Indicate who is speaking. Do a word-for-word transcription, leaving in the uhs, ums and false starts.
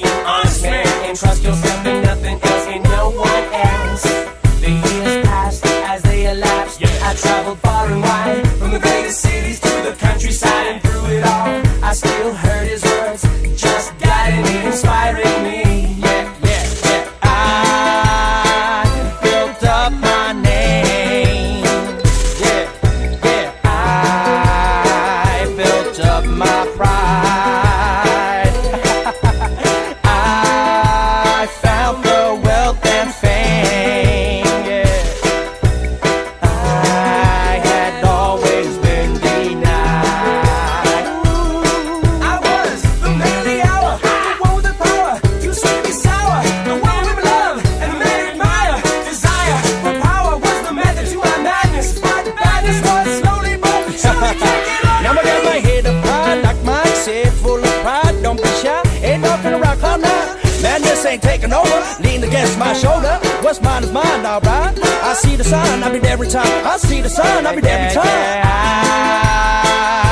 Speaker 1: honest man, and trust yourself and nothing else and no one else. The years passed as they elapsed. Yeah. I traveled far and wide, from the greatest cities to the countryside, and through it all, I still heard his words, just guiding me, inspiring me. Yeah, yeah, yeah. I built up my name. Yeah, yeah. I built up my pride. I found the wealth and fame. Yeah. I had always been denied. I was the man of the hour, the one with the power, too sweet to be sour, the one with love and the man admire. Desire for power was the method to my madness, but madness was slowly but surely taking over. Now I got my head up high, like Mike said, full of pride. Don't be shy, ain't nothing to rock all night. Madness ain't taking over, lean against my shoulder. What's mine is mine, alright. I see the sign, I'll be there every time. I see the sign, I'll be there every time.